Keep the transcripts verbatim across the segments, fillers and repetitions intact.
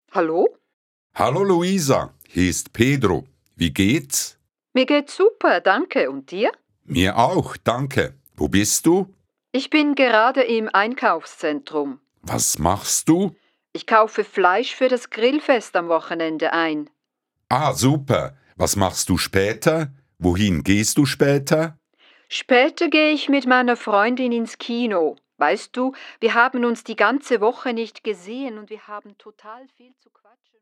Hallo? Hallo Luisa, hier ist Pedro. Wie geht's? Mir geht's super, danke. Und dir? Mir auch, danke. Wo bist du? Ich bin gerade im Einkaufszentrum. Was machst du? Ich kaufe Fleisch für das Grillfest am Wochenende ein. Ah, super. Was machst du später? Wohin gehst du später? Später gehe ich mit meiner Freundin ins Kino. Weißt du, wir haben uns die ganze Woche nicht gesehen und wir haben total viel zu quatschen.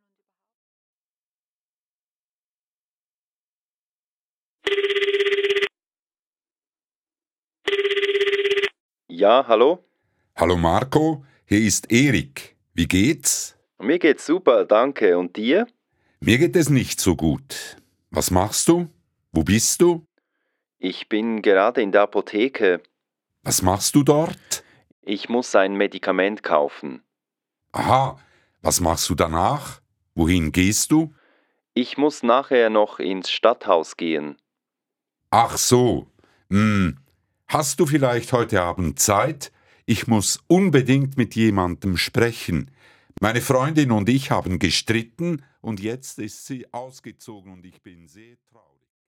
Ja, hallo? Hallo Marco, hier ist Erik. Wie geht's? Mir geht's super, danke. Und dir? Mir geht es nicht so gut. Was machst du? Wo bist du? Ich bin gerade in der Apotheke. Was machst du dort? Ich muss ein Medikament kaufen. Aha, was machst du danach? Wohin gehst du? Ich muss nachher noch ins Stadthaus gehen. Ach so. Hm. Hast du vielleicht heute Abend Zeit? Ich muss unbedingt mit jemandem sprechen. Meine Freundin und ich haben gestritten und jetzt ist sie ausgezogen und ich bin sehr traurig.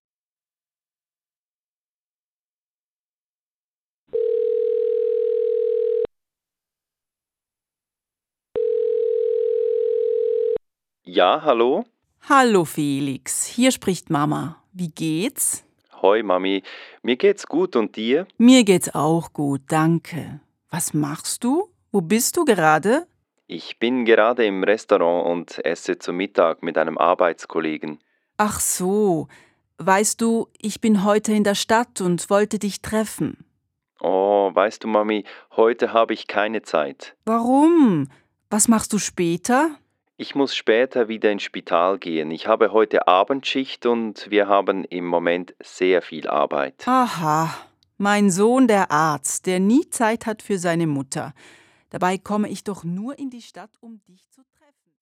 Ja, hallo? Hallo Felix, hier spricht Mama. Wie geht's? Hoi, Mami. Mir geht's gut und dir? Mir geht's auch gut, danke. Was machst du? Wo bist du gerade? Ich bin gerade im Restaurant und esse zu Mittag mit einem Arbeitskollegen. Ach so, weißt du, ich bin heute in der Stadt und wollte dich treffen. Oh, weißt du, Mami, heute habe ich keine Zeit. Warum? Was machst du später? Ich muss später wieder ins Spital gehen. Ich habe heute Abendschicht und wir haben im Moment sehr viel Arbeit. Aha, mein Sohn der Arzt, der nie Zeit hat für seine Mutter. Dabei komme ich doch nur in die Stadt, um dich zu treffen.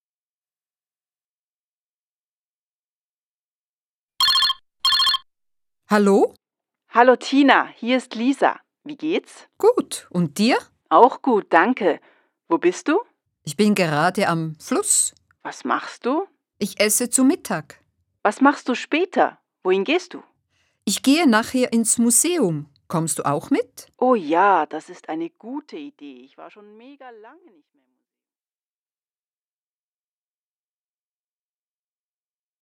Hallo? Hallo Tina, hier ist Lisa. Wie geht's? Gut. Und dir? Auch gut, danke. Wo bist du? Ich bin gerade am Fluss. Was machst du? Ich esse zu Mittag. Was machst du später? Wohin gehst du? Ich gehe nachher ins Museum. Kommst du auch mit? Oh ja, das ist eine gute Idee. Ich war schon mega lange nicht mehr im Museum.